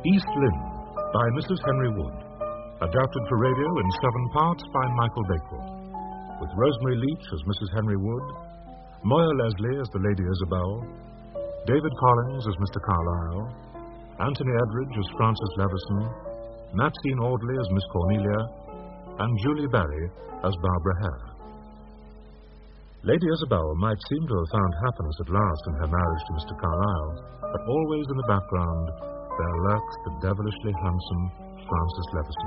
East Lynne by Mrs. Henry Wood. Adapted for radio in 7 parts by Michael Bakewell. With Rosemary Leach as Mrs. Henry Wood, Moya Leslie as the Lady Isabel, David Collins as Mr. Carlyle, Anthony Edridge as Francis Levison, Maxine Audley as Miss Cornelia, and Julie Barry as Barbara Hare. Lady Isabel might seem to have found happiness at last in her marriage to Mr. Carlyle, but always in the background there lurks the devilishly handsome Francis Levison.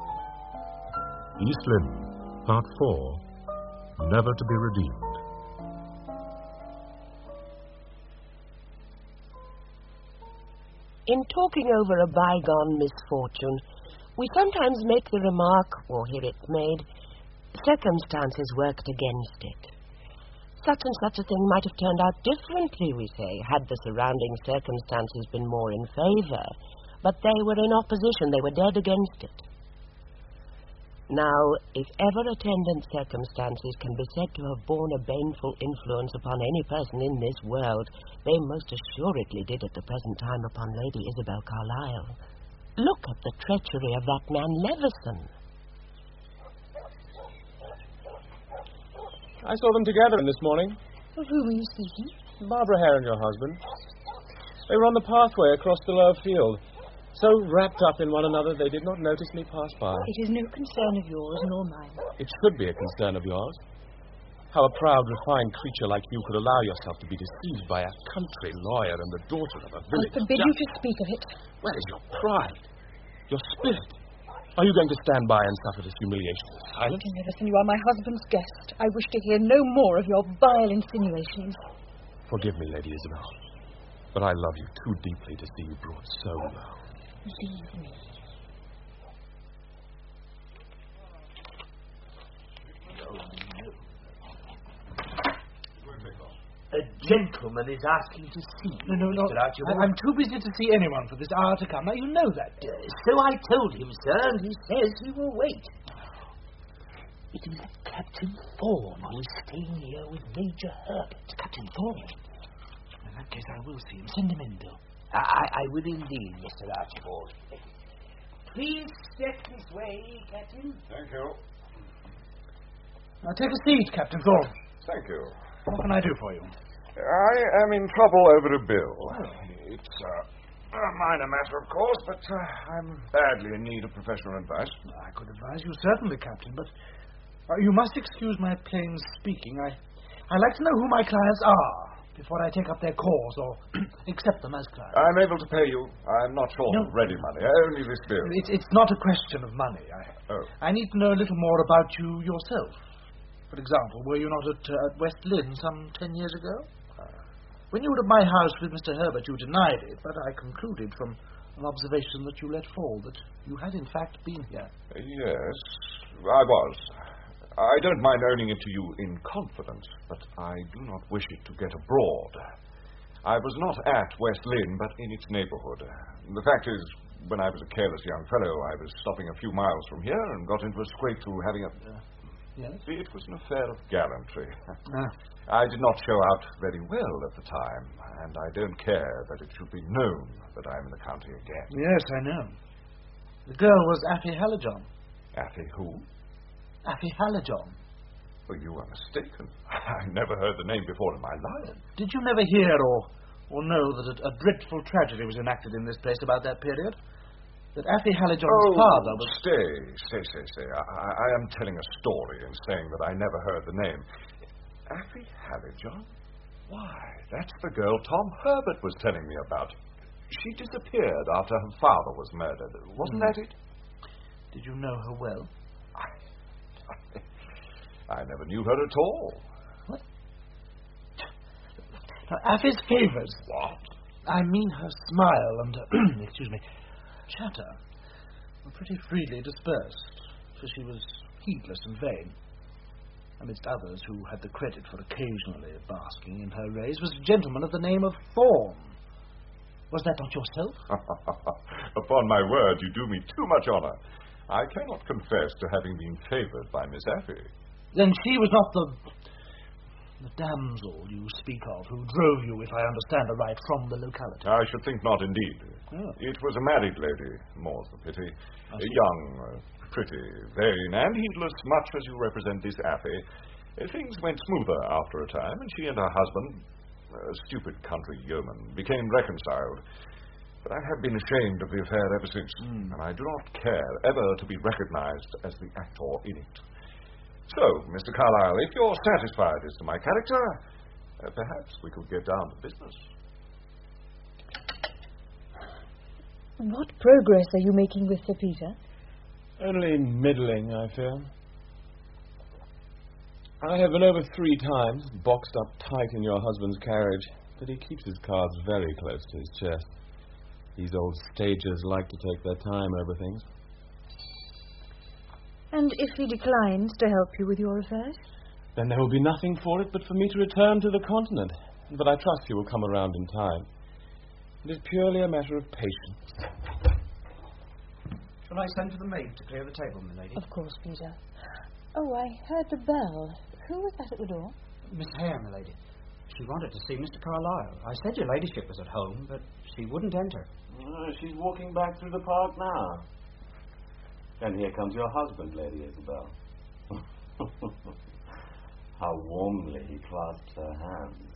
East Lynne, Part 4, Never to be Redeemed. In talking over a bygone misfortune, we sometimes make the remark, or hear it made, circumstances worked against it. Such and such a thing might have turned out differently, we say, had the surrounding circumstances been more in favour. But they were in opposition, they were dead against it. Now, if ever attendant circumstances can be said to have borne a baneful influence upon any person in this world, they most assuredly did at the present time upon Lady Isabel Carlyle. Look at the treachery of that man Levison. I saw them together this morning. Of whom are you speaking? Barbara Hare and your husband. They were on the pathway across the lower field. So wrapped up in one another, they did not notice me pass by. It is no concern of yours nor mine. It should be a concern of yours. How a proud, refined creature like you could allow yourself to be deceived by a country lawyer and the daughter of a village... I forbid you to speak of it. Where is your pride? Your spirit? Are you going to stand by and suffer this humiliation in silence? Mr. Levison, you are my husband's guest. I wish to hear no more of your vile insinuations. Forgive me, Lady Isabel, but I love you too deeply to see you brought so low. Leave me. A gentleman is asking to see you, No. Mr. Archibald. I'm too busy to see anyone for this hour to come. Now, you know that. So I told him, sir, and he says he will wait. It is Captain Thorne who is staying here with Major Herbert. Captain Thorne? In that case, I will see him. Send him in, Bill. I will indeed, Mr. Archibald. Please step this way, Captain. Thank you. Now, take a seat, Captain Thorne. Thank you. What can I do for you? I am in trouble over a bill. It's a minor matter, of course, but I'm badly in need of professional advice. I could advise you, certainly, Captain, but you must excuse my plain speaking. I like to know who my clients are before I take up their cause or accept them as clients. I'm able to pay you. I'm not short of ready money. Only this bill. It's not a question of money. I need to know a little more about you yourself. For example, were you not at West Lynne some 10 years ago? When you were at my house with Mr. Herbert, you denied it, but I concluded from an observation that you let fall that you had in fact been here. Yes, I was. I don't mind owning it to you in confidence, but I do not wish it to get abroad. I was not at West Lynne, but in its neighbourhood. The fact is, when I was a careless young fellow, I was stopping a few miles from here and got into a scrape through having a... Yes? It was an affair of gallantry. I did not show out very well at the time, and I don't care that it should be known that I'm in the county again. Yes, I know. The girl was Affie Hallijohn. Affie who? Affie Hallijohn. Oh, you are mistaken. I never heard the name before in my life. Did you never hear or know that a dreadful tragedy was enacted in this place about that period? That Affie Hallijohn's father was... Stay. I am telling a story in saying that I never heard the name. Affie Hallijohn? Why, that's the girl Tom Herbert was telling me about. She disappeared after her father was murdered. Wasn't that it? Did you know her well? I never knew her at all. What? Now, Affie's favours. What? I mean her smile and excuse me, chatter were pretty freely dispersed, for she was heedless and vain. Amidst others who had the credit for occasionally basking in her rays was a gentleman of the name of Thorne. Was that not yourself? Upon my word, you do me too much honour. I cannot confess to having been favoured by Miss Affie. Then she was not the damsel you speak of, who drove you, if I understand aright, from the locality. I should think not, indeed. Oh. It was a married lady, more's the pity. Young, pretty, vain, and heedless, much as you represent this Affy. Things went smoother after a time, and she and her husband, a stupid country yeoman, became reconciled. But I have been ashamed of the affair ever since, and I do not care ever to be recognized as the actor in it. So, Mr. Carlyle, if you're satisfied as to my character, perhaps we could get down to business. What progress are you making with Sir Peter? Only middling, I fear. I have been over 3 times, boxed up tight in your husband's carriage, but he keeps his cards very close to his chest. These old stagers like to take their time over things. And if he declines to help you with your affairs? Then there will be nothing for it but for me to return to the continent. But I trust he will come around in time. It is purely a matter of patience. Shall I send for the maid to clear the table, my lady? Of course, Peter. Oh, I heard the bell. Who was that at the door? Miss Hare, my lady. She wanted to see Mr. Carlyle. I said your ladyship was at home, but she wouldn't enter. She's walking back through the park now. And here comes your husband, Lady Isabel. How warmly he clasped her hands.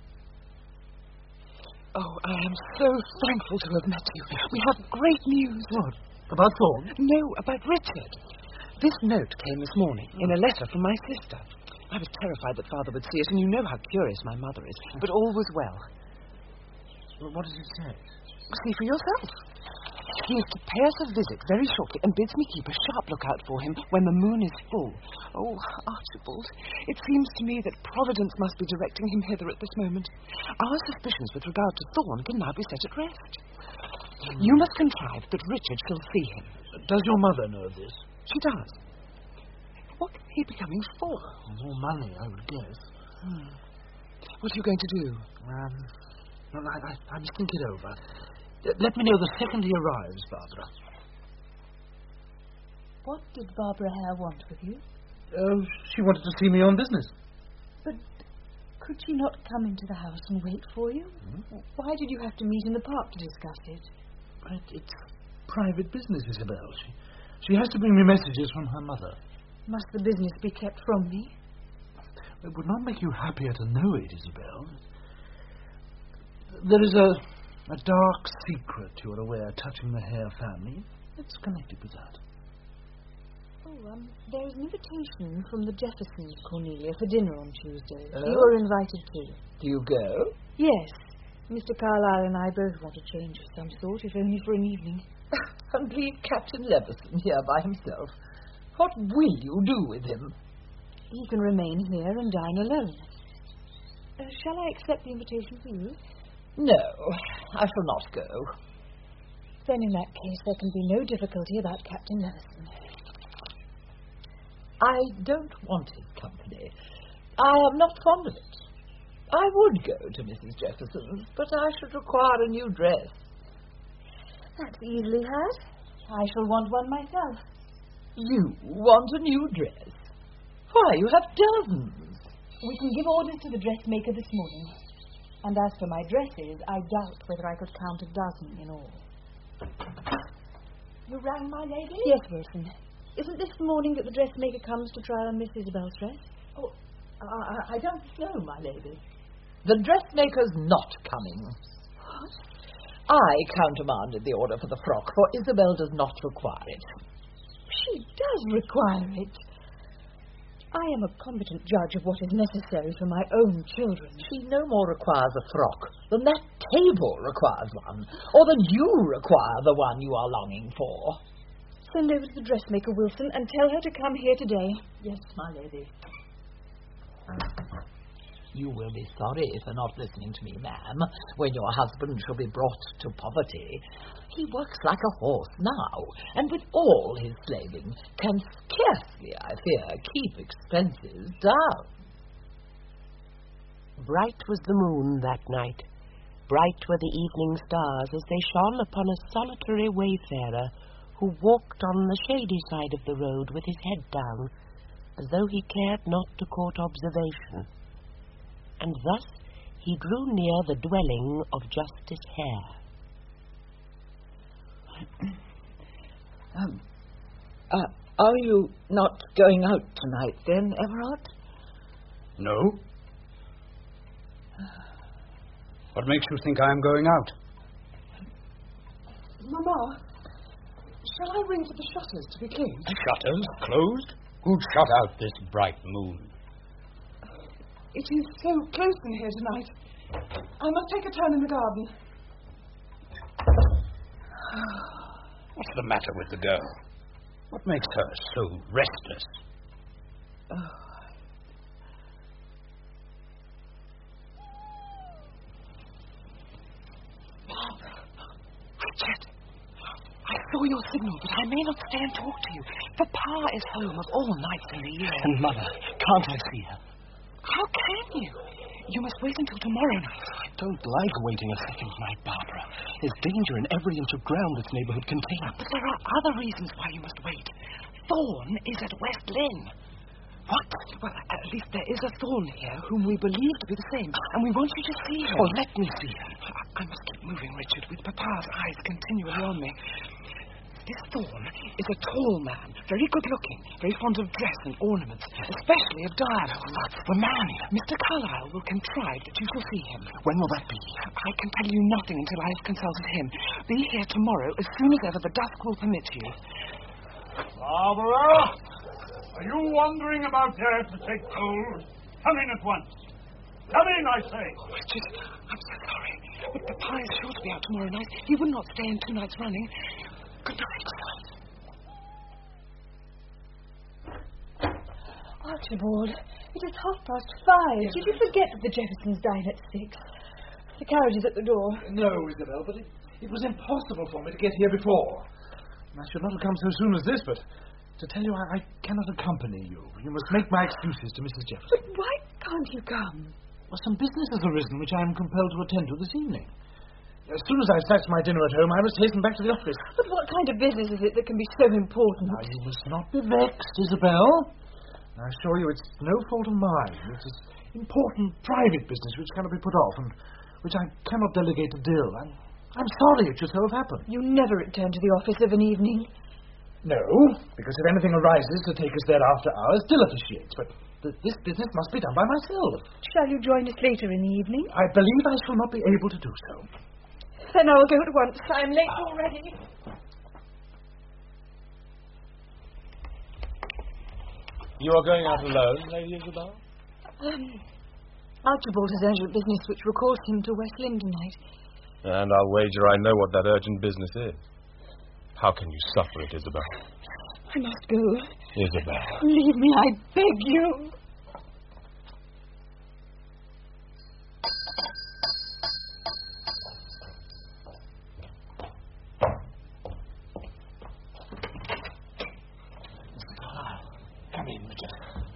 Oh, I am so thankful to have met you. We have great news. What? About Thorn? No, about Richard. This note came this morning in a letter from my sister. I was terrified that Father would see it, and you know how curious my mother is. But all was well. Well, what does it say? See for yourself. He is to pay us a visit very shortly and bids me keep a sharp lookout for him when the moon is full. Oh, Archibald, it seems to me that Providence must be directing him hither at this moment. Our suspicions with regard to Thorn can now be set at rest. You must contrive that Richard shall see him. Does your mother know of this? She does. What can he be coming for? More money, I would guess. What are you going to do? Well, I must think it over. Let me know the second he arrives, Barbara. What did Barbara Hare want with you? She wanted to see me on business. But could she not come into the house and wait for you? Why did you have to meet in the park to discuss it? But it's private business, Isabel. She has to bring me messages from her mother. Must the business be kept from me? It would not make you happier to know it, Isabel. There is a dark secret, you are aware, touching the Hare family. It's connected with that. Oh, there's an invitation from the Jeffersons, Cornelia, for dinner on Tuesday. You are invited too. Do you go? Yes. Mr. Carlyle and I both want a change of some sort, if only for an evening. And leave Captain Leveson here by himself. What will you do with him? He can remain here and dine alone. Shall I accept the invitation for you? No, I shall not go. Then in that case there can be no difficulty about Captain Leveson. I don't want his company. I am not fond of it. I would go to Mrs. Jefferson's, but I should require a new dress. That's easily had. I shall want one myself. You want a new dress? Why, you have dozens. We can give orders to the dressmaker this morning. And as for my dresses, I doubt whether I could count a dozen in all. You rang, my lady? Yes, Wilson. Isn't this the morning that the dressmaker comes to try on Miss Isabel's dress? Oh, I don't know, my lady. The dressmaker's not coming. What? I countermanded the order for the frock, for Isabel does not require it. She does require it. I am a competent judge of what is necessary for my own children. She no more requires a frock than that table requires one, or than you require the one you are longing for. Send over to the dressmaker, Wilson, and tell her to come here today. Yes, my lady. You will be sorry for not listening to me, ma'am, when your husband shall be brought to poverty. He works like a horse now, and with all his slaving, can scarcely, I fear, keep expenses down. Bright was the moon that night. Bright were the evening stars as they shone upon a solitary wayfarer who walked on the shady side of the road with his head down, as though he cared not to court observation. And thus he drew near the dwelling of Justice Hare. Are you not going out tonight then, Everard? No. What makes you think I am going out? Mamma, shall I ring for the shutters to be cleaned? Shutters closed? Who'd shut out this bright moon? It is so close in here tonight. I must take a turn in the garden. What's the matter with the girl? What makes her so restless? Richard, I saw your signal, but I may not stay and talk to you. Papa is home of all nights in the year. And Mother, can't I see her? How can you? You must wait until tomorrow night. I don't like waiting a second night, Barbara. There's danger in every inch of ground this neighborhood contains. But there are other reasons why you must wait. Thorne is at West Lynne. What? Well, at least there is a Thorne here whom we believe to be the same, and we want you to see him. Oh, let me see him. I must keep moving, Richard, with Papa's eyes continually on me. This Thorne is a tall man, very good-looking, very fond of dress and ornaments, especially of diamonds. Oh, that's the man. Mr. Carlyle will contrive that you shall see him. When will that be? I can tell you nothing until I have consulted him. Be here tomorrow as soon as ever the dusk will permit you. Barbara! Are you wondering about there to take cold? Come in at once. Come in, I say. Richard, I'm so sorry, but Papa is sure to be out tomorrow night. He would not stay in 2 nights running. Good night. Archibald, it is 5:30. Did you forget that the Jeffersons dine at 6? The carriage is at the door. No, Isabel, but it was impossible for me to get here before. I should not have come so soon as this, but to tell you I cannot accompany you. You must make my excuses to Mrs. Jefferson. But why can't you come? Well, some business has arisen which I am compelled to attend to this evening. As soon as I snatched my dinner at home, I must hasten back to the office. But what kind of business is it that can be so important? Now, you must not be vexed, Isabel. I assure you it's no fault of mine. It is important private business which cannot be put off and which I cannot delegate to Dill. I'm sorry it should so have happened. You never return to the office of an evening. No, because if anything arises to take us there after hours, Dill officiates. But this business must be done by myself. Shall you join us later in the evening? I believe I shall not be able to do so. Then I will go at once. I'm late already. You are going out alone, Lady Isabel? Archibald has urgent business which recalls him to West Lynne tonight. And I'll wager I know what that urgent business is. How can you suffer it, Isabel? I must go. Isabel. Leave me, I beg you. Come in, Richard.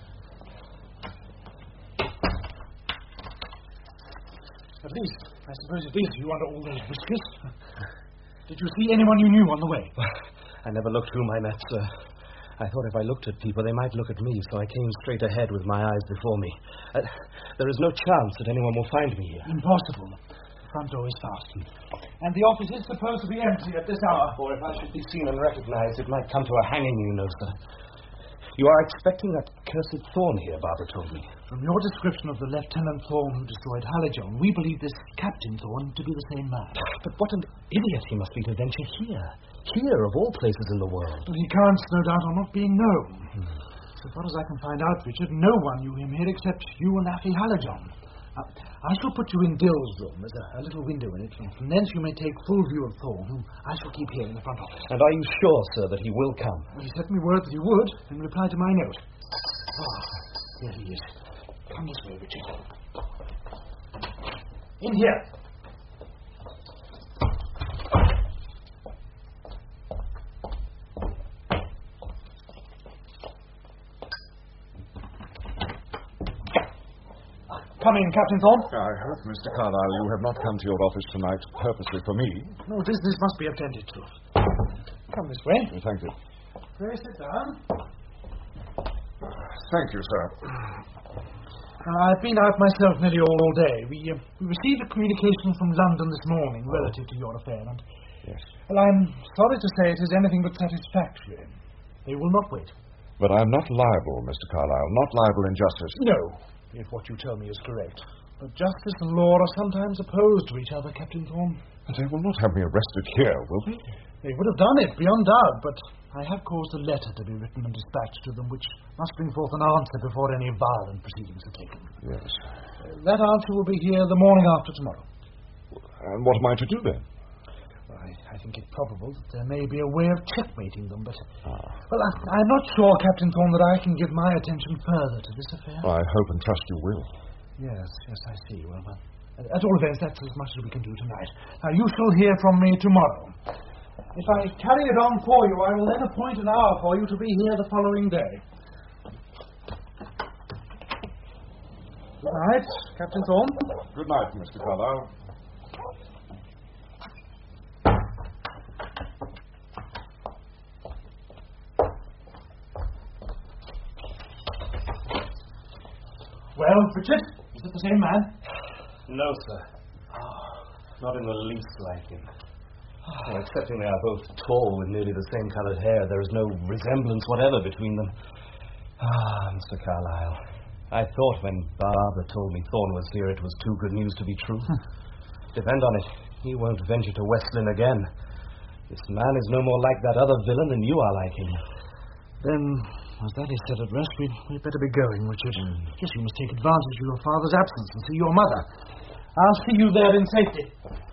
At least, I suppose it is you under all those whiskers. Did you see anyone you knew on the way? I never looked whom I met, sir. I thought if I looked at people, they might look at me, so I came straight ahead with my eyes before me. There is no chance that anyone will find me here. Impossible. The front door is fastened. And the office is supposed to be empty at this hour. Or if I should be seen and recognized, it might come to a hanging, you know, sir. You are expecting that cursed Thorne here, Barbara told me. From your description of the Lieutenant Thorne who destroyed Hallijohn, we believe this Captain Thorne to be the same man. But what an idiot he must be to venture here. Here, of all places in the world. But he counts, no doubt, on not being known. So far as I can find out, Richard, no one knew him here except you and Affy Hallijohn. I shall put you in Dill's room. There's a little window in it. From thence you may take full view of Thorne, whom I shall keep here in the front office. And are you sure, sir, that he will come? Well, he sent me word that he would, in reply to my note. Here he is. Come this way, Richard. In here. Come in, Captain Thorne. I hope, Mr. Carlyle, you have not come to your office tonight purposely for me. No, business must be attended to. Come this way. Thank you. Pray sit down. Thank you, sir. I've been out myself nearly all day. We received a communication from London this morning relative to your affair, and Yes. Well, I'm sorry to say it is anything but satisfactory. They will not wait. But I'm not liable, Mr. Carlyle. Not liable in justice. No, if what you tell me is correct. But justice and law are sometimes opposed to each other, Captain Thorne. But they will not have me arrested here, will they? They would have done it, beyond doubt, but I have caused a letter to be written and dispatched to them, which must bring forth an answer before any violent proceedings are taken. Yes. That answer will be here the morning after tomorrow. And what am I to do then? I think it probable that there may be a way of checkmating them, but... Well, I'm not sure, Captain Thorne, that I can give my attention further to this affair. I hope and trust you will. Yes, I see. Well, at all events, that's as much as we can do tonight. Now, you shall hear from me tomorrow. If I carry it on for you, I will then appoint an hour for you to be here the following day. Good night, Captain Thorne. Good night, Mr. Carlyle. Well, Richard, is it the same man? No, sir. Not in the least like him. Excepting they are both tall with nearly the same coloured hair, there is no resemblance whatever between them. Mr. Carlyle, I thought when Barbara told me Thorne was here it was too good news to be true. Depend on it, he won't venture to West Lynne again. This man is no more like that other villain than you are like him. Then, as that is set at rest, we'd better be going, Richard. Yes, you must take advantage of your father's absence and see your mother. I'll see you there in safety.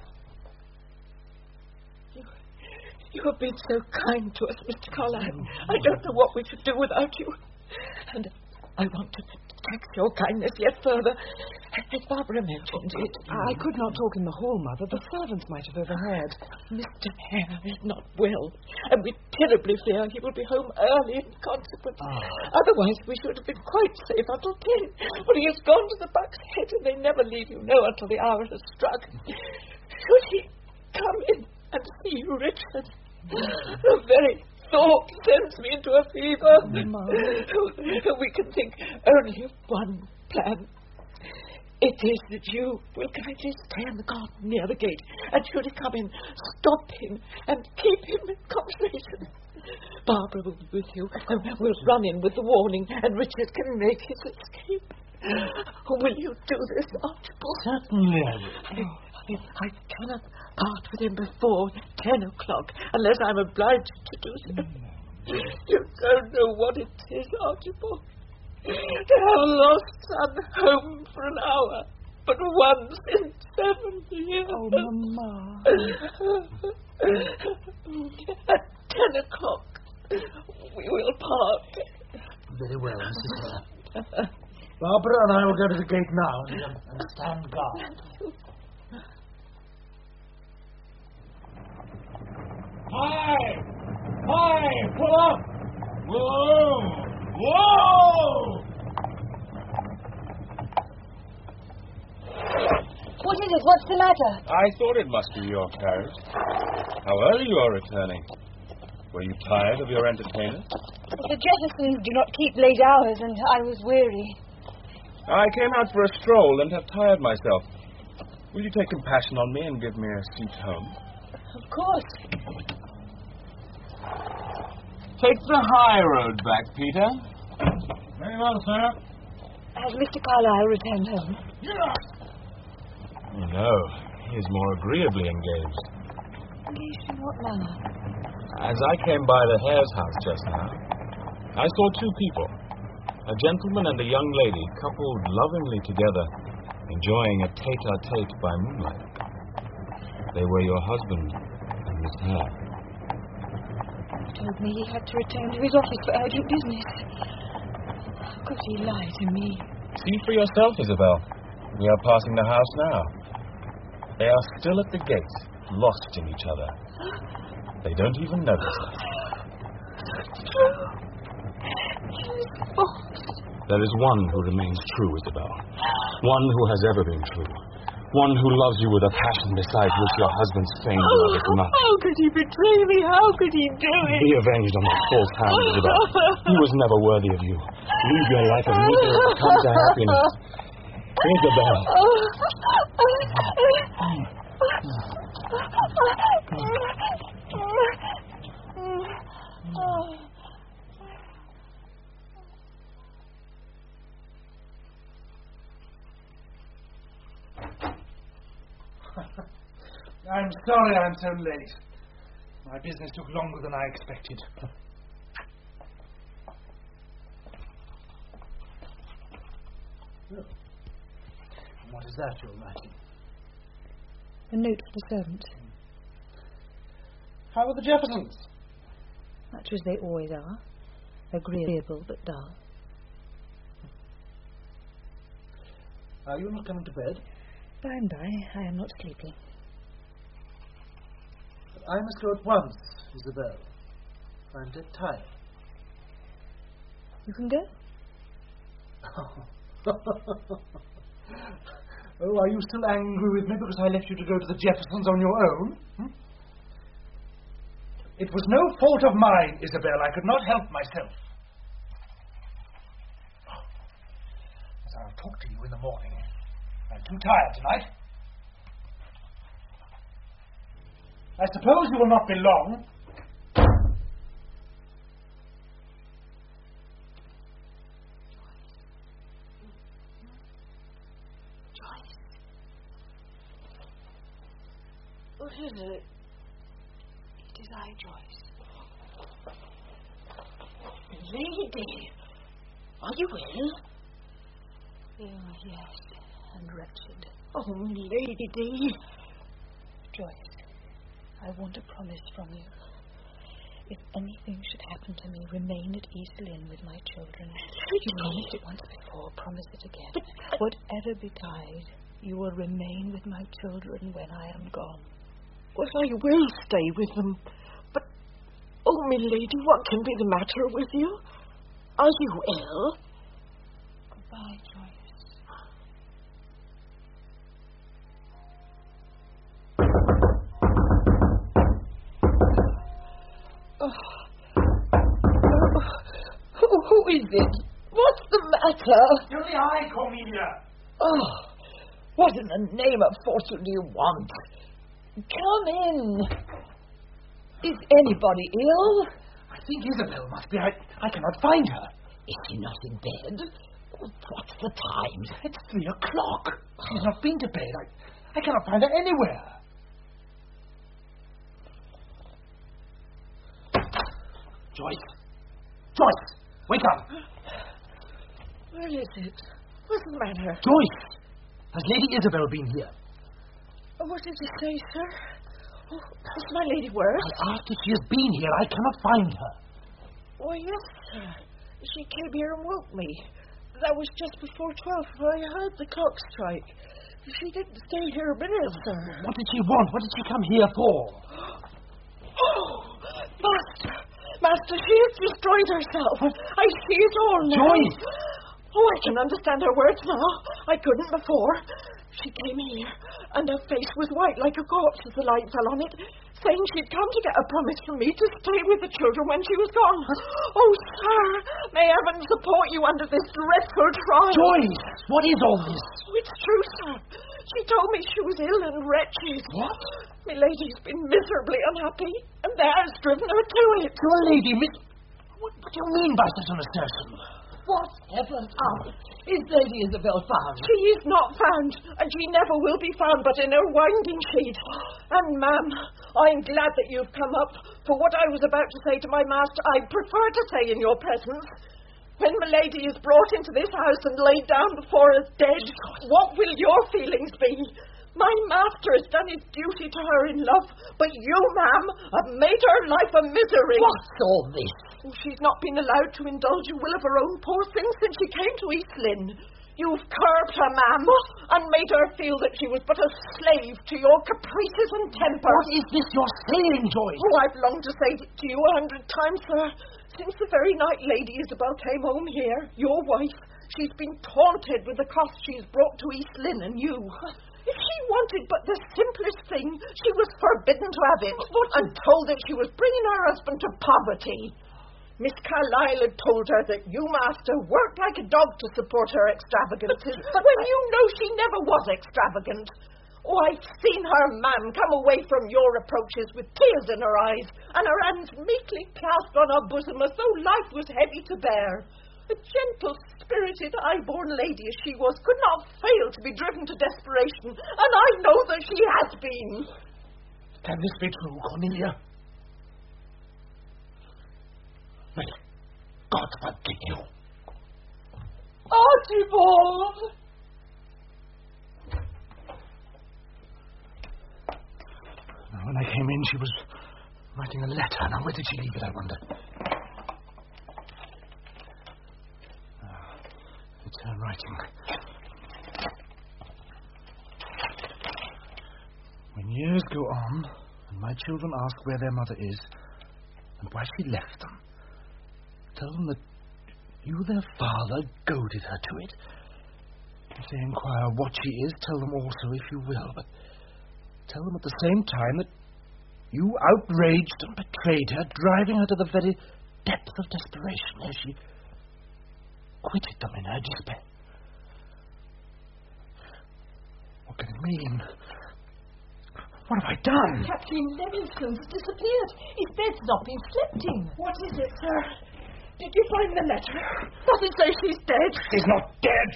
You have been so kind to us, Mr. Carlyle. I don't know what we should do without you. And I want to tax your kindness yet further. As Barbara mentioned it... I could not talk in the hall, Mother. The servants might have overheard. Mr. Hare is not well, and we terribly fear he will be home early in consequence. Otherwise, we should have been quite safe until 10. But he has gone to the Buck's Head, and they never leave you know until the hour has struck. Should he come in and see you, Richard? The very thought sends me into a fever. We can think only of one plan. It is that you will kindly stay in the garden near the gate, and should he come in, stop him and keep him in conversation. Barbara will be with you, and we'll run in with the warning, and Richard can make his escape. Will you do this, Archibald? Certainly. I cannot part with him before 10 o'clock, unless I'm obliged to do so. You don't know what it is, Archibald, to have lost son home for an hour, but once in 7 years. Oh, Mama. At 10 o'clock, we will part. Very well, Mrs. Hare. Barbara and I will go to the gate now and stand guard. Hi! Pull up! Whoa! What is it? What's the matter? I thought it must be your carriage. How early you are returning. Were you tired of your entertainment? The Jeffersons do not keep late hours, and I was weary. I came out for a stroll and have tired myself. Will you take compassion on me and give me a seat home? Of course. Take the high road back, Peter. Very well, sir. Has Mr. Carlyle returned home? No, he is more agreeably engaged. Engaged in what manner? As I came by the Hare's house just now, I saw two people, a gentleman and a young lady, coupled lovingly together, enjoying a tete-a-tete by moonlight. They were your husband and Miss Hare. He told me he had to return to his office for urgent business. How could he lie to me? See for yourself, Isabel. We are passing the house now. They are still at the gate, lost in each other. They don't even notice us. True. There is one who remains true, Isabel. One who has ever been true. One who loves you with a passion beside which your husband's feigned love is not. How could he betray me? How could he do it? Be avenged on that false hound, Isabel. He was never worthy of you. Leave your life as meekly as it comes to happiness. Isabel. I'm sorry I'm so late. My business took longer than I expected. What is that you're writing? A note for the servant. How are the Jeffersons? Much as they always are. Agreeable but dull. Are you not coming to bed? By and by, I am not sleeping. But I must go at once, Isabel. I'm dead tired. You can go? Oh, are you still angry with me because I left you to go to the Jeffersons on your own? It was no fault of mine, Isabel. I could not help myself. As I'll talk to you in the morning. I'm too tired tonight. I suppose you will not be long. What is it? It is I, Joyce. Lady, are you ill? Oh, yes, and wretched. Oh, lady. Joyce, I want a promise from you. If anything should happen to me, remain at East Lynne with my children. You promised it once before, promise it again. But whatever betide, you will remain with my children when I am gone. Well, I will stay with them. But, oh, my lady, what can be the matter with you? Are you ill? Goodbye, Joyce. Who is it? What's the matter? Only I, Cornelia. Oh, what in the name of fortune do you want? Come in. Is anybody ill? I think Isabel must be. I cannot find her. Is she not in bed? What's the time? It's 3 o'clock. She's not been to bed. I cannot find her anywhere. Joyce, wake up. Where is it? What's the matter? Joyce, has Lady Isabel been here? What did you say, sir? Oh, is my lady worse? I asked if she has been here. I cannot find her. Oh, yes, sir. She came here and woke me. That was just before 12. I heard the clock strike. She didn't stay here a minute, sir. What did she want? What did she come here for? Oh, Master, she has destroyed herself. I see it all now. Joyce! Oh, I can understand her words now. I couldn't before. She came here, and her face was white like a corpse as the light fell on it, saying she'd come to get a promise from me to stay with the children when she was gone. Oh, sir, may heaven support you under this dreadful trial. Joyce, what is all this? Oh, it's true, sir. She told me she was ill and wretched. What? My lady's been miserably unhappy, and that has driven her to it. To a lady, What do you mean by such an assertion? Whatever is Lady Isabel found? She is not found, and she never will be found but in her winding sheet. And, ma'am, I'm glad that you've come up, for what I was about to say to my master, I prefer to say in your presence. When Milady is brought into this house and laid down before us dead, what will your feelings be? My master has done his duty to her in love, but you, ma'am, have made her life a misery. What's all this? Oh, she's not been allowed to indulge a will of her own, poor thing, since she came to East Lynne. You've curbed her, ma'am, and made her feel that she was but a slave to your caprices and temper. What is this you're saying, Joyce? Oh, I've longed to say it to you 100 times, sir. Since the very night Lady Isabel came home here, your wife, she's been taunted with the cost she's brought to East Lynne and you. If she wanted but the simplest thing, she was forbidden to have it, and told that she was bringing her husband to poverty. Miss Carlyle had told her that you, master, worked like a dog to support her extravagances, when you know she never was extravagant. Oh, I've seen her, ma'am, come away from your approaches with tears in her eyes, and her hands meekly clasped on her bosom as though life was heavy to bear. A gentle-spirited, high-born lady as she was could not fail to be driven to desperation, and I know that she has been. Can this be true, Cornelia? May God forgive you. Archibald! When I came in, she was writing a letter. Now, where did she leave it, I wonder? It's her writing. When years go on, and my children ask where their mother is, and why she left them, tell them that you, their father, goaded her to it. If they inquire what she is, tell them also, if you will, but tell them at the same time that you outraged and betrayed her, driving her to the very depth of desperation as she quitted them in her despair. What can it mean? What have I done? Captain Livingston's disappeared. His bed's not been slept in. What is it, sir? Did you find the letter? Does it say she's dead? She's not dead.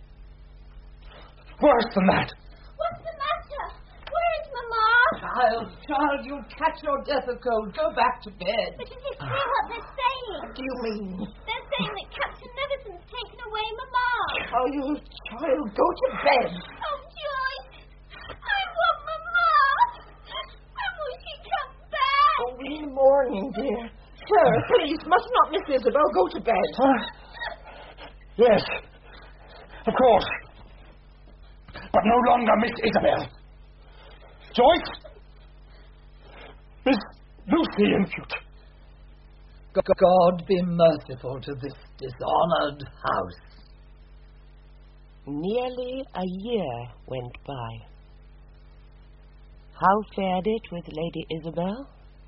Worse than that. What's the matter? Where is Mama? Child, you'll catch your death of cold. Go back to bed. But is it true what they're saying? What do you mean? They're saying that Captain Levison's taken away Mama. Oh, you child, go to bed. Oh, Joyce, I want Mama. When will she come back? Oh, in the morning, dear. Sir, please, must not miss Isabel. Go to bed. Yes, of course. But no longer Miss Isabel. Joyce? Miss Lucy in future. God be merciful to this dishonoured house. Nearly a year went by. How fared it with Lady Isabel?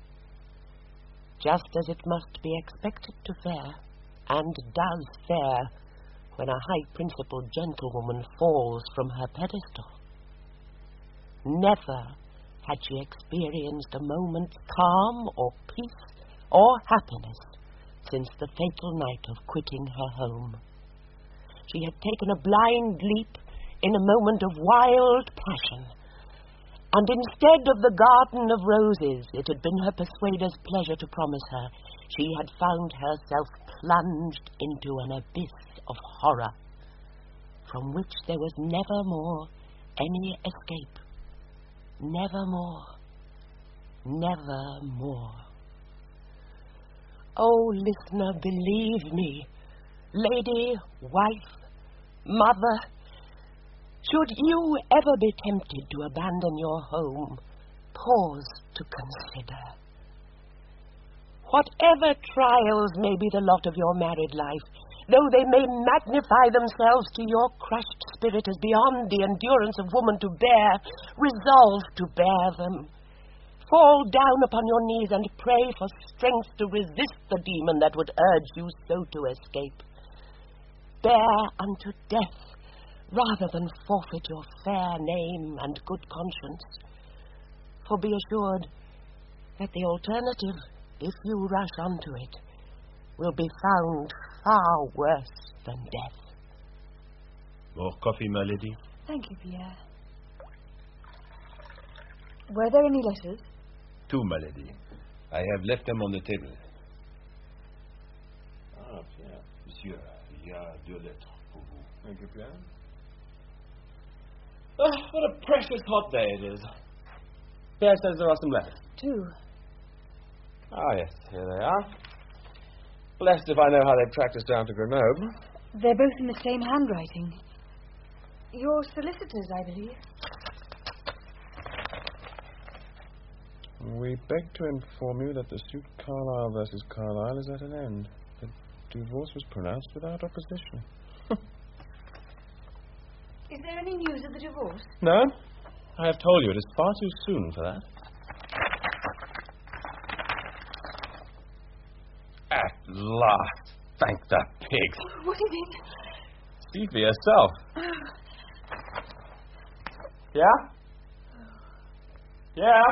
Just as it must be expected to fare, and does fare, when a high-principled gentlewoman falls from her pedestal. Never had she experienced a moment's calm or peace or happiness since the fatal night of quitting her home. She had taken a blind leap in a moment of wild passion, and instead of the garden of roses it had been her persuader's pleasure to promise her, she had found herself plunged into an abyss of horror, from which there was never more any escape. Never more. Never more. Oh, listener, believe me, lady, wife, mother, should you ever be tempted to abandon your home, pause to consider. Whatever trials may be the lot of your married life, though they may magnify themselves to your crushed spirit as beyond the endurance of woman to bear, resolve to bear them. Fall down upon your knees and pray for strength to resist the demon that would urge you so to escape. Bear unto death, rather than forfeit your fair name and good conscience. For be assured that the alternative, if you rush unto it, will be found far worse than death. More coffee, my lady? Thank you, Pierre. Were there any letters? 2, my lady. I have left them on the table. Ah, Pierre. Monsieur, il y a 2 lettres pour vous. Thank you, Pierre. Oh, what a precious hot day it is. Pierre says there are some letters. 2. Ah, yes, here they are. Blessed if I know how they tracked us down to Grenoble. They're both in the same handwriting. Your solicitors, I believe. We beg to inform you that the suit Carlyle versus Carlyle is at an end. The divorce was pronounced without opposition. Is there any news of the divorce? No? I have told you it is far too soon for that. At last, thank the pigs. What is it? See for yourself. Yeah? Yeah?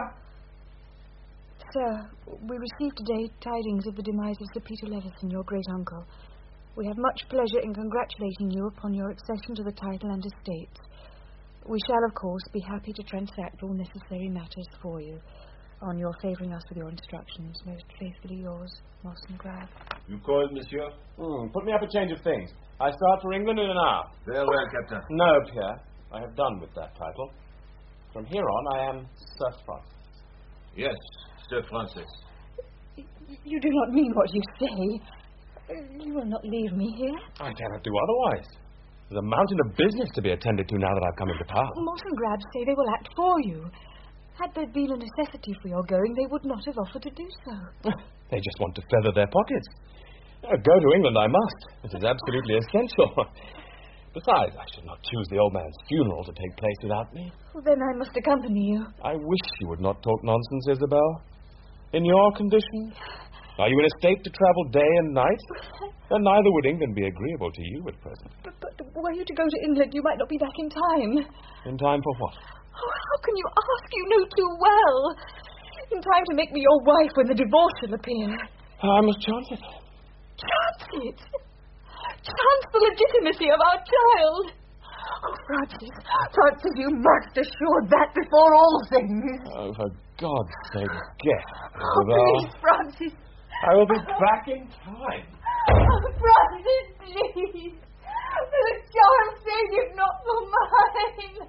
Sir, we received today tidings of the demise of Sir Peter Levison, your great-uncle. We have much pleasure in congratulating you upon your accession to the title and estates. We shall, of course, be happy to transact all necessary matters for you, on your favouring us with your instructions. Most faithfully yours, Mawson Grab. You called, monsieur? Put me up a change of things. I start for England in an hour. Very well, Captain. No, Pierre. I have done with that title. From here on, I am Sir Francis. Yes, Sir Francis. You do not mean what you say. You will not leave me here. I cannot do otherwise. There's a mountain of business to be attended to now that I've come into power. Mawson Grab say they will act for you. Had there been a necessity for your going, they would not have offered to do so. They just want to feather their pockets. Go to England I must. It is absolutely essential. Besides, I should not choose the old man's funeral to take place without me. Well, then I must accompany you. I wish you would not talk nonsense, Isabel. In your condition, are you in a state to travel day and night? And neither would England be agreeable to you at present. But were you to go to England, you might not be back in time. In time for what? Oh, how can you ask? You know too well. In time to make me your wife when the divorce shall appear. I must chance it. Chance it? Chance the legitimacy of our child. Oh, Francis, you must assure that before all things. Oh, for God's sake, get, Oh, Isabel. please, Francis. I will be back in time. Oh, Francis, please. For the child's sake, if not for mine.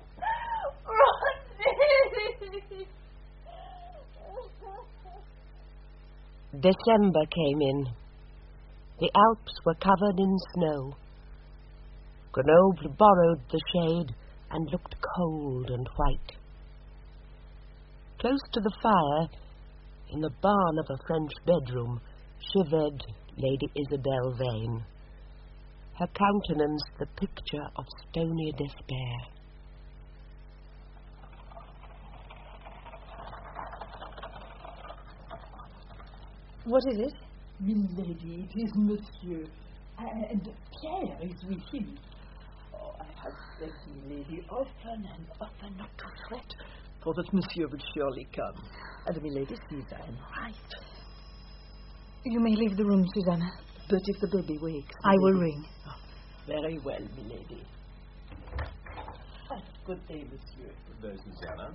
Francis. December came in. The Alps were covered in snow. Grenoble borrowed the shade and looked cold and white. Close to the fire, in the barn of a French bedroom, shivered Lady Isabel Vane, her countenance the picture of stony despair. What is it? Milady, it is Monsieur. And Pierre is with him. Oh, I have said, milady, often and often not to fret, for that Monsieur will surely come. And milady sees I am right. You may leave the room, Susanna. But if the baby wakes... I will ring. Oh, very well, milady. Good day, Monsieur. Good day, Susanna.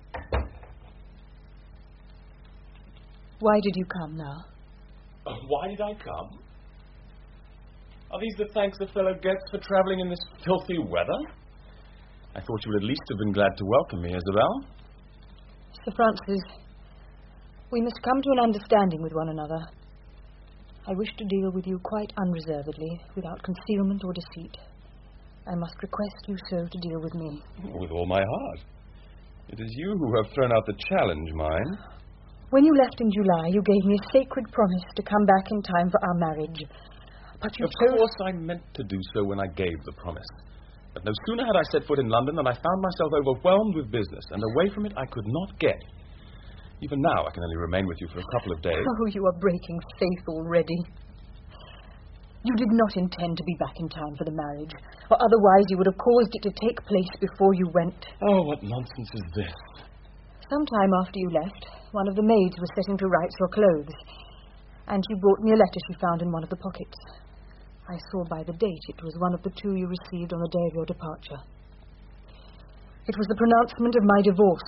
Why did you come now? Why did I come? Are these the thanks a fellow gets for travelling in this filthy weather? I thought you would at least have been glad to welcome me, Isabel. Sir Francis, we must come to an understanding with one another. I wish to deal with you quite unreservedly, without concealment or deceit. I must request you so to deal with me. With all my heart. It is you who have thrown out the challenge, mine. When you left in July, you gave me a sacred promise to come back in time for our marriage. But you chose... Of course I meant to do so when I gave the promise. But no sooner had I set foot in London than I found myself overwhelmed with business, and away from it I could not get. Even now I can only remain with you for a couple of days. Oh, you are breaking faith already. You did not intend to be back in time for the marriage, or otherwise you would have caused it to take place before you went. Oh, what nonsense is this? Some time after you left, one of the maids was setting to rights your clothes, and she brought me a letter she found in one of the pockets. I saw by the date it was one of the two you received on the day of your departure. It was the pronouncement of my divorce.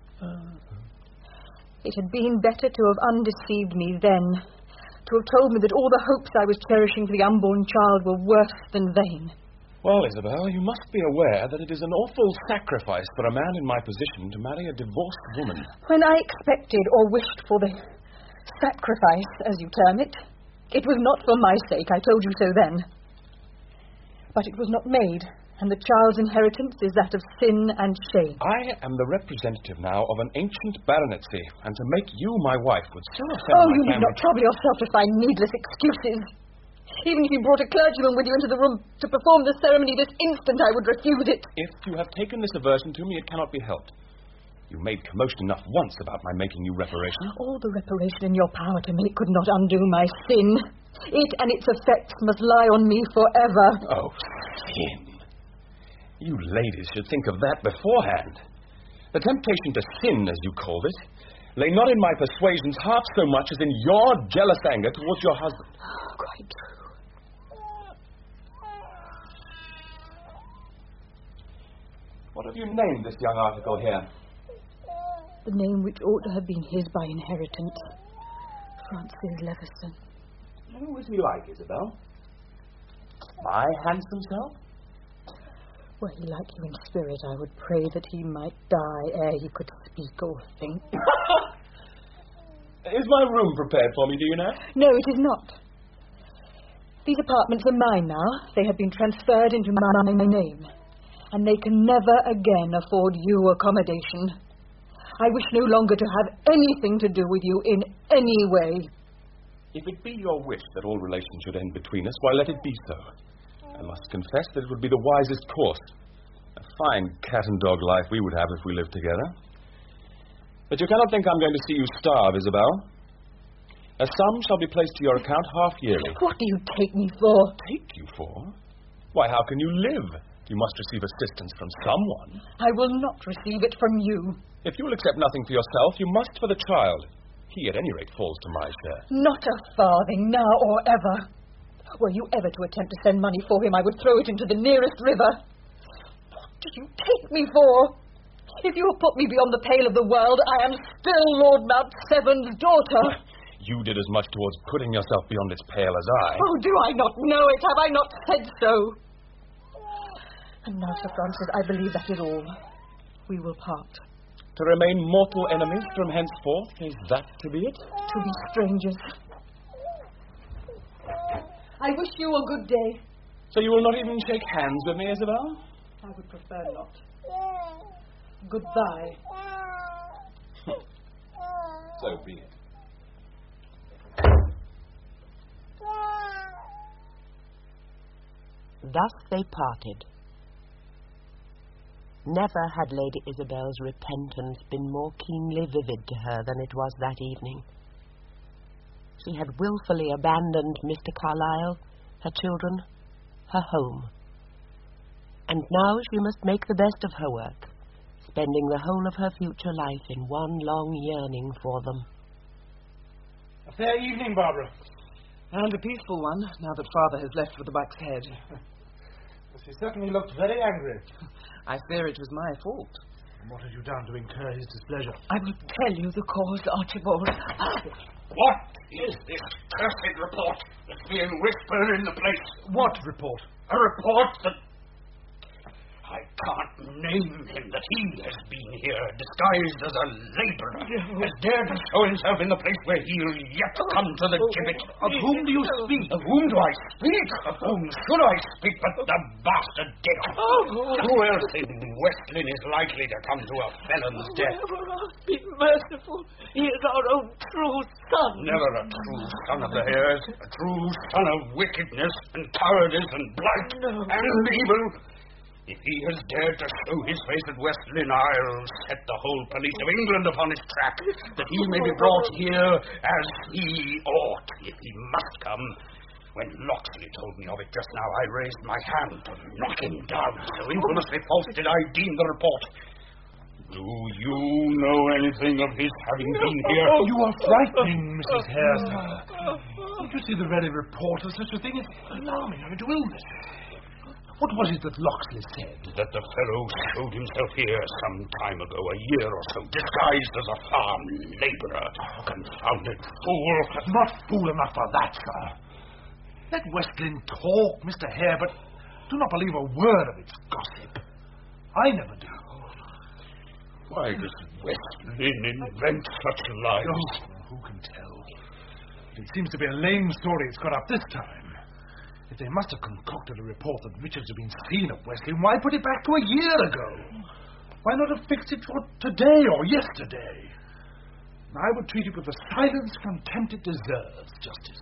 It had been better to have undeceived me then, to have told me that all the hopes I was cherishing for the unborn child were worse than vain. Well, Isabel, you must be aware that it is an awful sacrifice for a man in my position to marry a divorced woman. When I expected or wished for the sacrifice, as you term it, it was not for my sake, I told you so then. But it was not made, and the child's inheritance is that of sin and shame. I am the representative now of an ancient baronetcy, and to make you my wife would so offend Oh, my you family... need not trouble yourself to find needless excuses. Even if you brought a clergyman with you into the room to perform the ceremony this instant, I would refuse it. If you have taken this aversion to me, it cannot be helped. You made commotion enough once about my making you reparation. All the reparation in your power to make could not undo my sin. It and its effects must lie on me forever. Oh, sin. You ladies should think of that beforehand. The temptation to sin, as you called it, lay not in my persuasions half so much as in your jealous anger towards your husband. Quite true. What have you named this young article here? The name which ought to have been his by inheritance. Francis Leveson. Who was he like, Isabel? My handsome self? Were he like you in spirit, I would pray that he might die ere he could speak or think. Is my room prepared for me, do you know? No, it is not. These apartments are mine now. They have been transferred into my name, and they can never again afford you accommodation. I wish no longer to have anything to do with you in any way. If it be your wish that all relations should end between us, why let it be so. I must confess that it would be the wisest course. A fine cat-and-dog life we would have if we lived together. But you cannot think I'm going to see you starve, Isabel. A sum shall be placed to your account half-yearly. What do you take me for? Take you for? Why, how can you live? You must receive assistance from someone. I will not receive it from you. If you will accept nothing for yourself, you must for the child. He, at any rate, falls to my share. Not a farthing, now or ever. Were you ever to attempt to send money for him, I would throw it into the nearest river. What do you take me for? If you have put me beyond the pale of the world, I am still Lord Mount Severn's daughter. You did as much towards putting yourself beyond its pale as I. Oh, do I not know it? Have I not said so? And now, Sir Francis, I believe that is all. We will part. To remain mortal enemies from henceforth, is that to be it? To be strangers. I wish you a good day. So you will not even shake hands with me, Isabel? I would prefer not. Goodbye. So be it. Thus they parted. Never had Lady Isabel's repentance been more keenly vivid to her than it was that evening. She had wilfully abandoned Mr. Carlyle, her children, her home. And now she must make the best of her work, spending the whole of her future life in one long yearning for them. A fair evening, Barbara. And a peaceful one, now that Father has left for the Buck's Head. She certainly looked very angry. I fear it was my fault. And what have you done to incur his displeasure? I will tell you the cause, Archibald. What is this cursed report that's being whispered in the place? What report? A report that... I can't name him, that he has been here, disguised as a labourer, has dared to show himself in the place where he'll yet come to the gibbet. Of whom do you speak? Of whom do I speak? Of whom should I speak but the bastard Dick? Who else in West Lynne is likely to come to a felon's death? Be merciful. He is our own true son. Never a true son of the Hares, a true son of wickedness and cowardice and blight and evil. If he has dared to show his face at West Lynne, I'll set the whole police of England upon his track, that he may be brought here as he ought, if he must come. When Locksley told me of it just now, I raised my hand to knock him down. So infamously false did I deem the report. Do you know anything of his having been here? Oh, you are frightening, Mrs. Hare, sir. Don't you see the very report of such a thing is alarming her to illness? What was it that Locksley said? That the fellow showed himself here some time ago, a year or so, disguised as a farm labourer. Confounded fool. Not fool enough for that, sir. Let West Lynne talk, Mr. Hare, but do not believe a word of its gossip. I never do. Why does West Lynne invent such lies? Oh, who can tell? It seems to be a lame story it's got up this time. If they must have concocted a report that Richards had been seen at West Lynne, why put it back to a year ago? Why not have fixed it for today or yesterday? I would treat it with the silence contempt it deserves, Justice.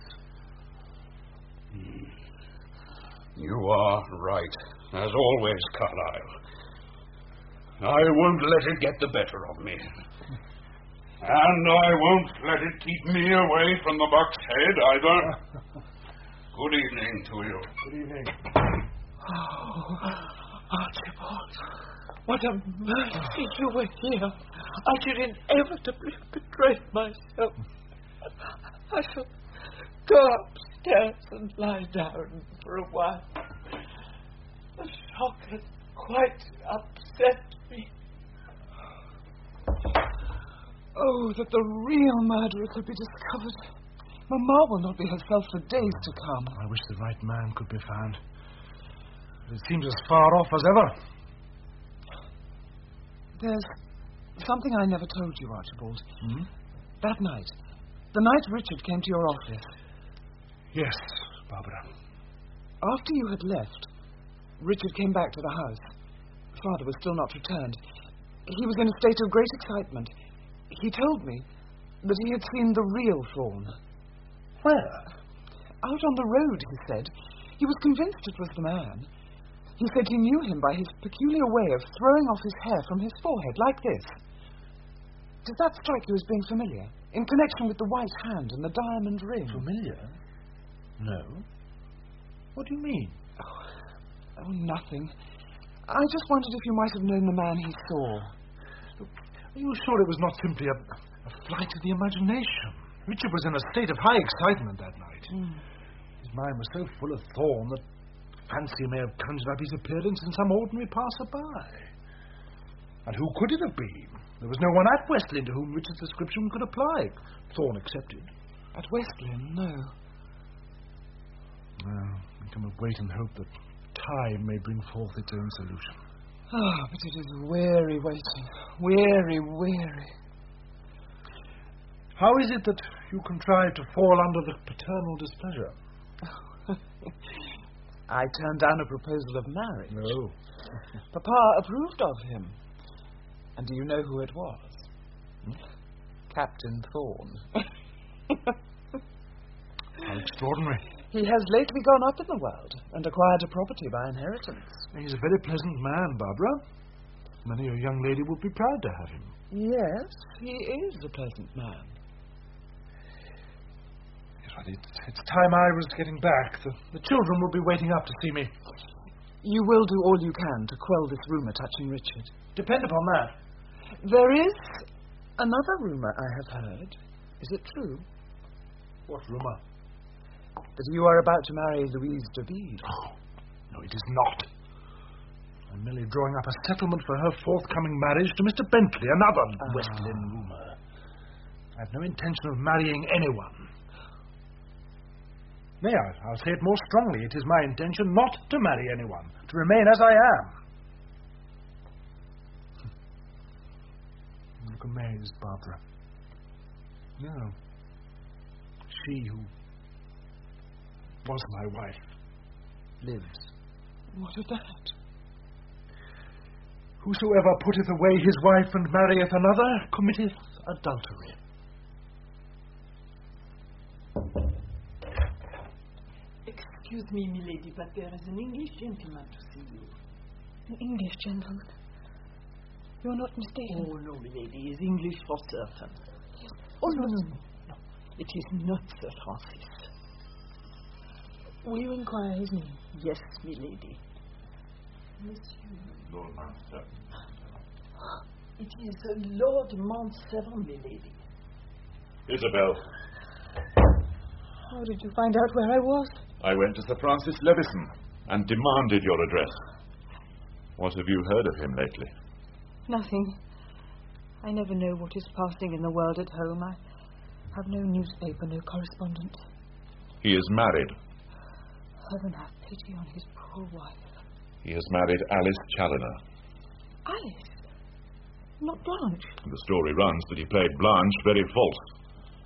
You are right, as always, Carlyle. I won't let it get the better of me. And I won't let it keep me away from the Buck's Head, either. Good evening to you. Good evening. Oh, Archibald. What a mercy you were here. I should inevitably have betrayed myself. I shall go upstairs and lie down for a while. The shock has quite upset me. Oh, that the real murderer could be discovered. Mamma will not be herself for days to come. I wish the right man could be found. It seems as far off as ever. There's something I never told you, Archibald. Hmm? That night, the night Richard came to your office. Yes, Barbara. After you had left, Richard came back to the house. Father was still not returned. He was in a state of great excitement. He told me that he had seen the real Thorn. Where? Out on the road, he said. He was convinced it was the man. He said he knew him by his peculiar way of throwing off his hair from his forehead, like this. Does that strike you as being familiar? In connection with the white hand and the diamond ring? Familiar? No. What do you mean? Oh, nothing. I just wondered if you might have known the man he saw. Are you sure it was not simply a flight of the imagination? Richard was in a state of high excitement that night. His mind was so full of Thorn that fancy may have conjured up his appearance in some ordinary passer-by. And who could it have been? There was no one at West Lynne to whom Richard's description could apply, Thorn accepted. At West Lynne, no. Well, we can wait and hope that time may bring forth its own solution. Ah, but it is weary waiting. Weary, weary. How is it that you contrive to fall under the paternal displeasure? I turned down a proposal of marriage. No. Papa approved of him. And do you know who it was? Captain Thorn. How extraordinary. He has lately gone up in the world and acquired a property by inheritance. He's a very pleasant man, Barbara. Many a young lady would be proud to have him. Yes, he is a pleasant man. It's time I was getting back. The children will be waiting up to see me. You will do all you can to quell this rumour touching Richard. Depend upon that. There is another rumour I have heard. Is it true? What rumour? That you are about to marry Louise de Bede. Oh, no, it is not. I'm merely drawing up a settlement for her forthcoming marriage to Mr. Bentley, another West Lynne rumour. I have no intention of marrying anyone. Nay, I'll say it more strongly. It is my intention not to marry anyone, to remain as I am. Look amazed, Barbara. No. She who was my wife lives. What of that? Whosoever putteth away his wife and marrieth another committeth adultery. Excuse me, milady, but there is an English gentleman to see you. An English gentleman? You're not mistaken. Oh, no, milady, he is English for certain. Yes. Oh, no. It is not Sir Francis. Will you inquire his name? Yes, milady. Monsieur. Lord Master. It is Lord Mount Severn, milady. Isabel. How did you find out where I was? I went to Sir Francis Levison and demanded your address. What have you heard of him lately? Nothing. I never know what is passing in the world at home. I have no newspaper, no correspondence. He is married. Heaven have pity on his poor wife. He has married Alice Challoner. Alice? Not Blanche? The story runs that he played Blanche very false.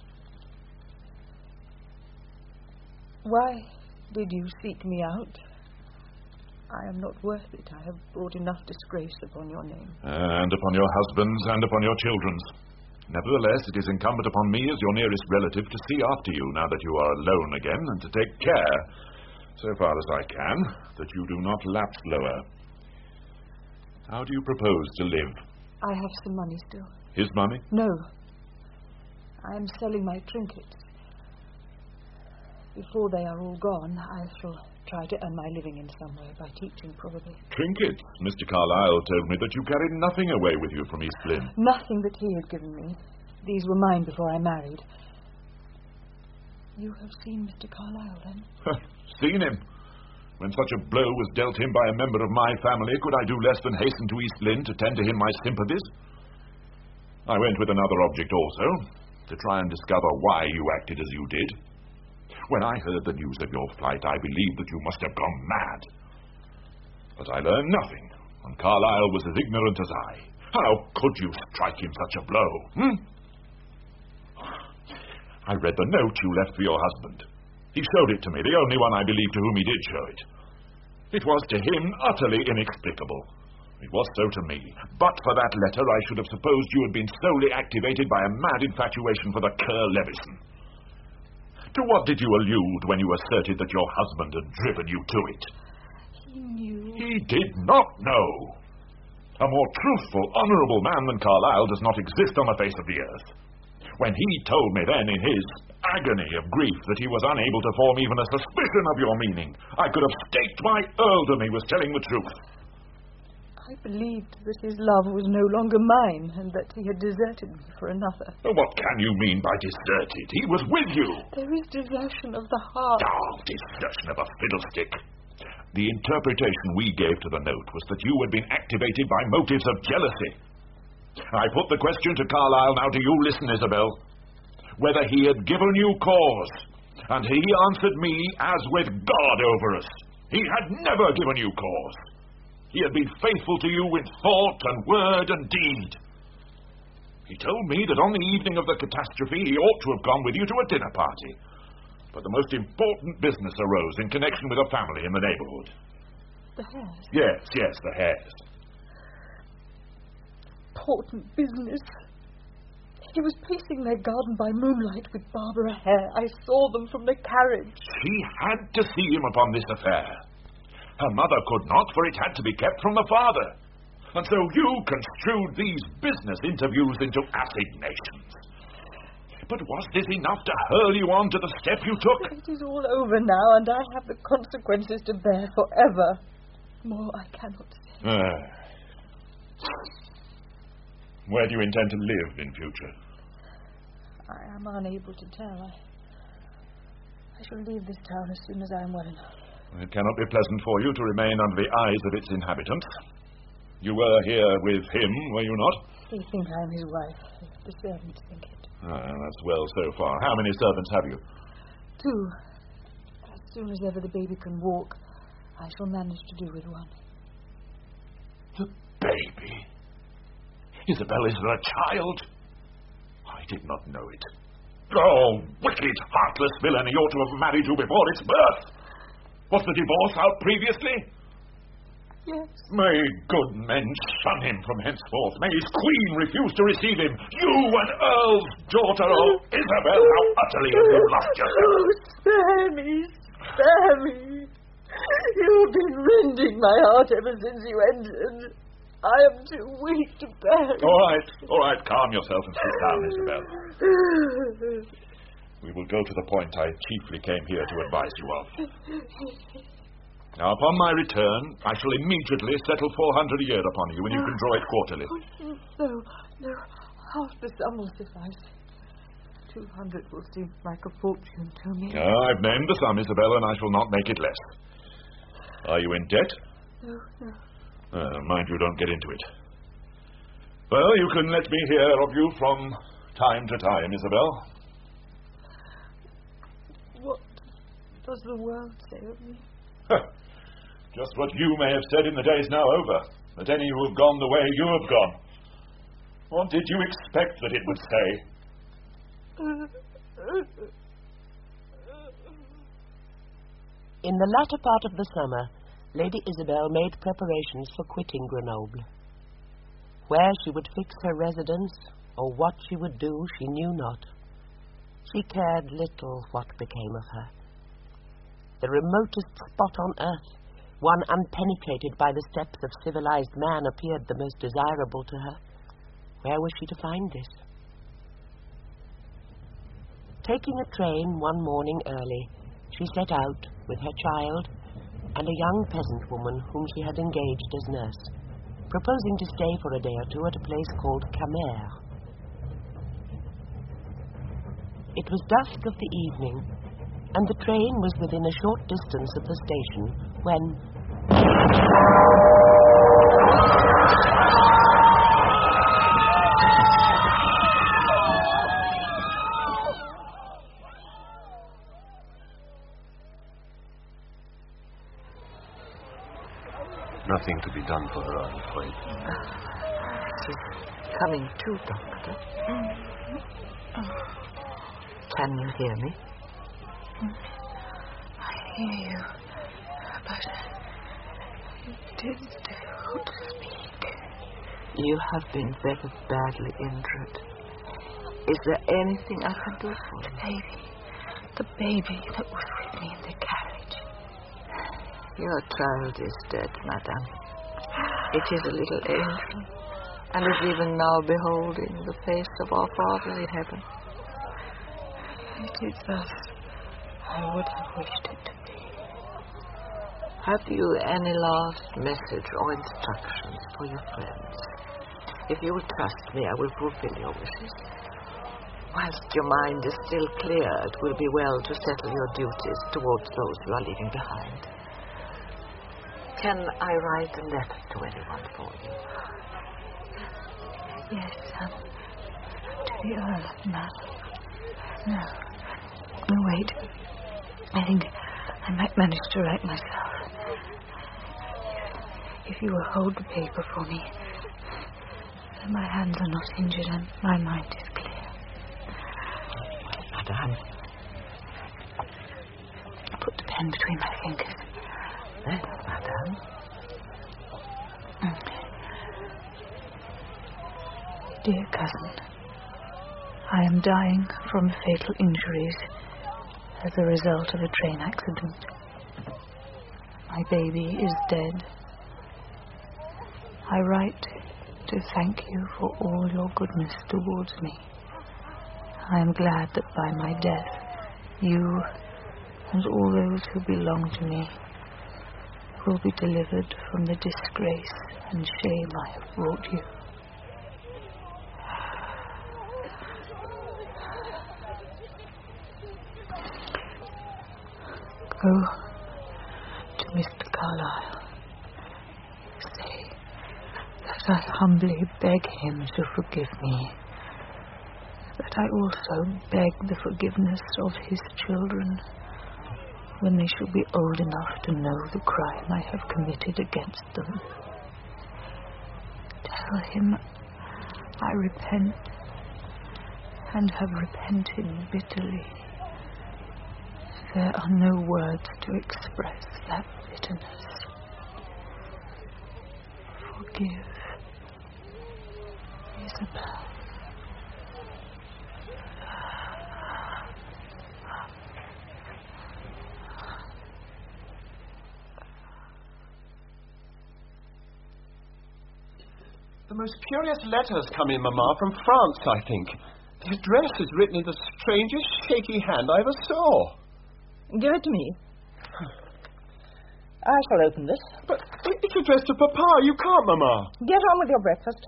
Why did you seek me out? I am not worth it. I have brought enough disgrace upon your name. And upon your husband's and upon your children's. Nevertheless, it is incumbent upon me as your nearest relative to see after you now that you are alone again and to take care, so far as I can, that you do not lapse lower. How do you propose to live? I have some money still. His money? No. I am selling my trinkets. Before they are all gone, I shall try to earn my living in some way by teaching, probably. Trinkets. Mr. Carlyle told me that you carried nothing away with you from East Lynne. Nothing that he had given me. These were mine before I married. You have seen Mr. Carlyle, then? Seen him? When such a blow was dealt him by a member of my family, could I do less than hasten to East Lynne to tender him my sympathies? I went with another object also, to try and discover why you acted as you did. When I heard the news of your flight, I believed that you must have gone mad. But I learned nothing, and Carlyle was as ignorant as I. How could you strike him such a blow, I read the note you left for your husband. He showed it to me, the only one I believe to whom he did show it. It was to him utterly inexplicable. It was so to me. But for that letter, I should have supposed you had been solely activated by a mad infatuation for the cur Levison. To what did you allude when you asserted that your husband had driven you to it? He knew. He did not know. A more truthful, honourable man than Carlyle does not exist on the face of the earth. When he told me then, in his agony of grief, that he was unable to form even a suspicion of your meaning, I could have staked my earldom he was telling the truth. I believed that his love was no longer mine, and that he had deserted me for another. What can you mean by deserted? He was with you. There is desertion of the heart. Oh, desertion of a fiddlestick. The interpretation we gave to the note was that you had been activated by motives of jealousy. I put the question to Carlyle. Now do you listen, Isabel. Whether he had given you cause. And he answered me as with God over us. He had never given you cause. He had been faithful to you with thought and word and deed. He told me that on the evening of the catastrophe he ought to have gone with you to a dinner party. But the most important business arose in connection with a family in the neighborhood. The Hares? Yes, the Hares. Important business. He was pacing their garden by moonlight with Barbara Hare. I saw them from the carriage. She had to see him upon this affair. Her mother could not, for it had to be kept from the father. And so you construed these business interviews into assignations. But was this enough to hurl you on to the step you took? It is all over now, and I have the consequences to bear forever. More I cannot say. Where do you intend to live in future? I am unable to tell. I shall leave this town as soon as I am well enough. It cannot be pleasant for you to remain under the eyes of its inhabitants. You were here with him, were you not? They think I am his wife. The servants think it. That's well so far. How many servants have you? 2. As soon as ever the baby can walk, I shall manage to do with one. The baby? Isabel, is there a child? I did not know it. Oh, wicked, heartless villain, he ought to have married you before its birth. Was the divorce out previously? Yes. May good men shun him from henceforth. May his queen refuse to receive him. You, an earl's daughter, oh, Isabel, how utterly have you lost yourself. Oh, spare me, spare me. You've been rending my heart ever since you entered. I am too weak to bear it. All right, calm yourself and sit down, Isabel. We will go to the point I chiefly came here to advise you of. Now, upon my return, I shall immediately settle 400 a year upon you, and you can draw it quarterly. No, half the sum will suffice. 200 will seem like a fortune to me. I've named the sum, Isabel, and I shall not make it less. Are you in debt? No. Mind you don't get into it. Well, you can let me hear of you from time to time, Isabel. What does the world say of me? Just what you may have said in the days now over, that any who have gone the way you have gone. What did you expect that it would say? In the latter part of the summer, Lady Isabel made preparations for quitting Grenoble. Where she would fix her residence, or what she would do, she knew not. She cared little what became of her. The remotest spot on earth, one unpenetrated by the steps of civilized man, appeared the most desirable to her. Where was she to find this? Taking a train one morning early, she set out with her child and a young peasant woman whom she had engaged as nurse, proposing to stay for a day or two at a place called Camère. It was dusk of the evening, and the train was within a short distance of the station when... Nothing to be done for her, I'm afraid. She's coming to, Doctor. Can you hear me? I hear you, but it is difficult to speak. You have been very badly injured. Is there anything I can do for you? The baby that was with me in the carriage. Your child is dead, madame. It is a little angel, and is even now beholding the face of our Father in heaven. It is thus I would have wished it to be. Have you any last message or instructions for your friends? If you will trust me, I will fulfill your wishes. Whilst your mind is still clear, it will be well to settle your duties towards those you are leaving behind. Can I write a letter to anyone for you? Yes, to the Earl of Mal. No, wait. I think I might manage to write myself. If you will hold the paper for me, so my hands are not injured and my mind is clear. Madame. Put the pen between my fingers. Yes, madame. Dear cousin, I am dying from fatal injuries as a result of a train accident. My baby is dead. I write to thank you for all your goodness towards me. I am glad that by my death, you and all those who belong to me will be delivered from the disgrace and shame I have brought you. Go to Mr. Carlyle. Say that I humbly beg him to forgive me, that I also beg the forgiveness of his children when they shall be old enough to know the crime I have committed against them. Tell him I repent and have repented bitterly. There are no words to express that bitterness. Forgive, Isabel. The most curious letters come in, Mamma, from France, I think. The address is written in the strangest shaky hand I ever saw. Give it to me. I shall open this. But it's addressed to Papa. You can't, Mamma. Get on with your breakfast.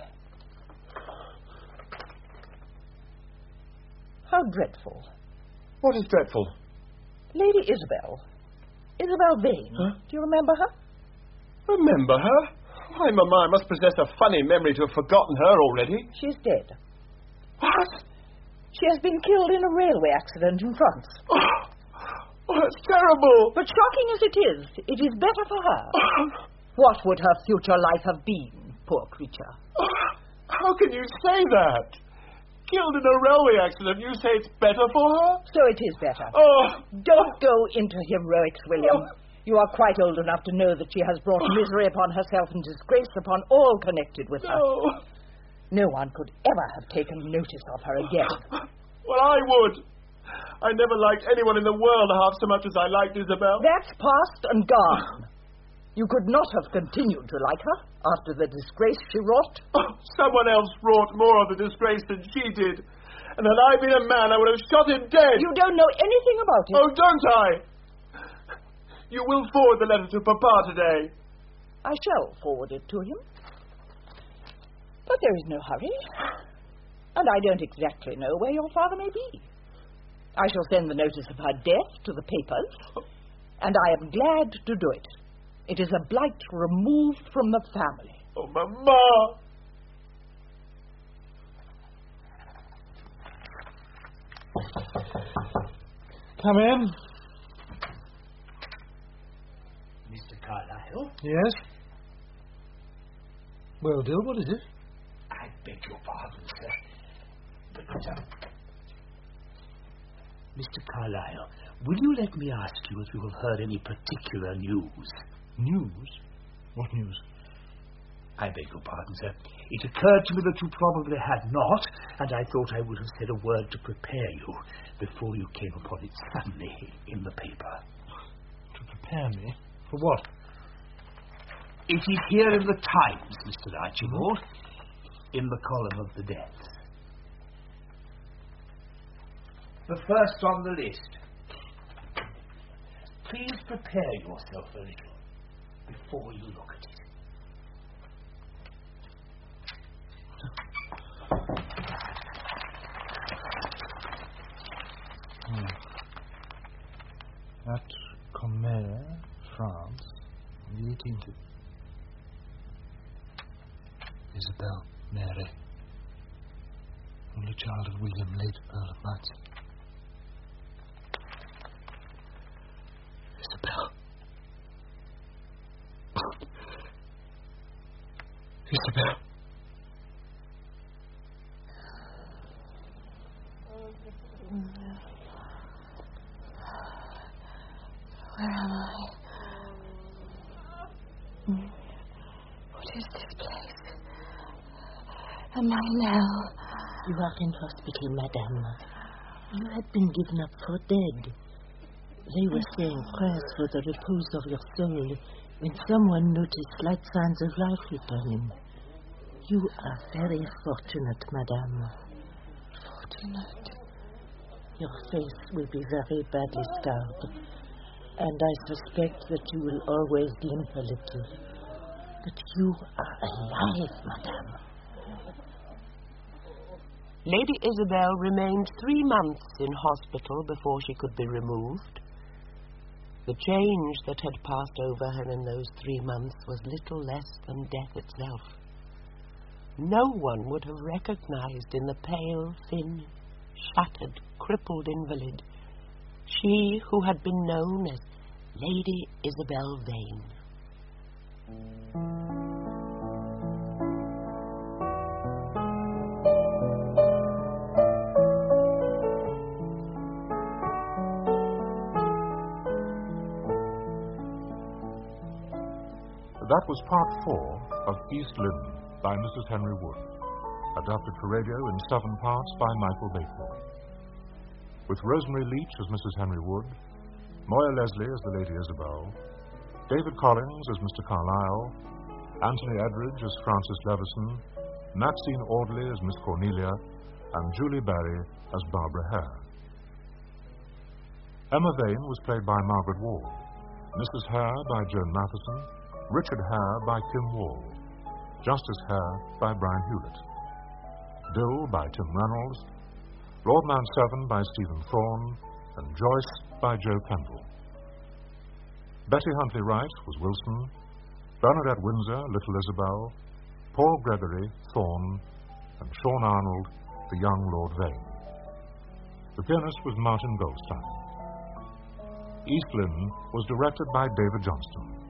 How dreadful. What is dreadful? Lady Isabel. Isabel Vane. Huh? Do you remember her? Remember her? Why, Mamma, I must possess a funny memory to have forgotten her already. She's dead. What? She has been killed in a railway accident in France. Oh, that's terrible. But shocking as it is better for her. What would her future life have been, poor creature? How can you say that? Killed in a railway accident, you say it's better for her? So it is better. Oh. Don't go into heroics, William. Oh. You are quite old enough to know that she has brought misery upon herself and disgrace upon all connected with her. No one could ever have taken notice of her again. Well, I would. I never liked anyone in the world half so much as I liked Isabel. That's past and gone. You could not have continued to like her after the disgrace she wrought. Oh, someone else wrought more of the disgrace than she did. And had I been a man, I would have shot him dead. You don't know anything about it. Oh, don't I? You will forward the letter to Papa today. I shall forward it to him. But there is no hurry. And I don't exactly know where your father may be. I shall send the notice of her death to the papers, and I am glad to do it. It is a blight removed from the family. Oh, Mama! Come in. Mr. Carlyle? Yes? Well, Dill, what is it? I beg your pardon, sir. But, Mr. Carlyle, will you let me ask you if you have heard any particular news? News? What news? I beg your pardon, sir. It occurred to me that you probably had not, and I thought I would have said a word to prepare you before you came upon it suddenly in the paper. To prepare me? For what? It is here in the Times, Mr. Archibald, in the column of the deaths. The first on the list. Please prepare yourself a little before you look at it. At Comer, France, on the 18th of Isabel Mary, only child of William, late Earl of Matz. Isabel. Isabel. Where am I? What is this place? Am I Nell? You are in hospital, madame. You had been given up for dead. They were saying prayers for the repose of your soul when someone noticed slight signs of life returning. You are very fortunate, madame. Fortunate? Your face will be very badly scarred, and I suspect that you will always limp a little. But you are alive, madame. Lady Isabel remained 3 months in hospital before she could be removed. The change that had passed over her in those 3 months was little less than death itself. No one would have recognized in the pale, thin, shattered, crippled invalid she who had been known as Lady Isabel Vane. That was part 4 of East Lynne by Mrs. Henry Wood, adapted for radio in 7 parts by Michael Bakewell. With Rosemary Leach as Mrs. Henry Wood, Moya Leslie as the Lady Isabel, David Collins as Mr. Carlyle, Anthony Edridge as Francis Levison, Maxine Audley as Miss Cornelia, and Julie Barry as Barbara Hare. Emma Vane was played by Margaret Ward, Mrs. Hare by Joan Matheson, Richard Hare by Kim Wall, Justice Hare by Brian Hewlett, Dill by Tim Reynolds, Lord Mount Severn by Stephen Thorne, and Joyce by Joe Kendall. Betty Huntley Wright was Wilson, Bernadette Windsor, Little Isabel, Paul Gregory, Thorne, and Sean Arnold, the young Lord Vane. The pianist was Martin Goldstein. East Lynne was directed by David Johnston.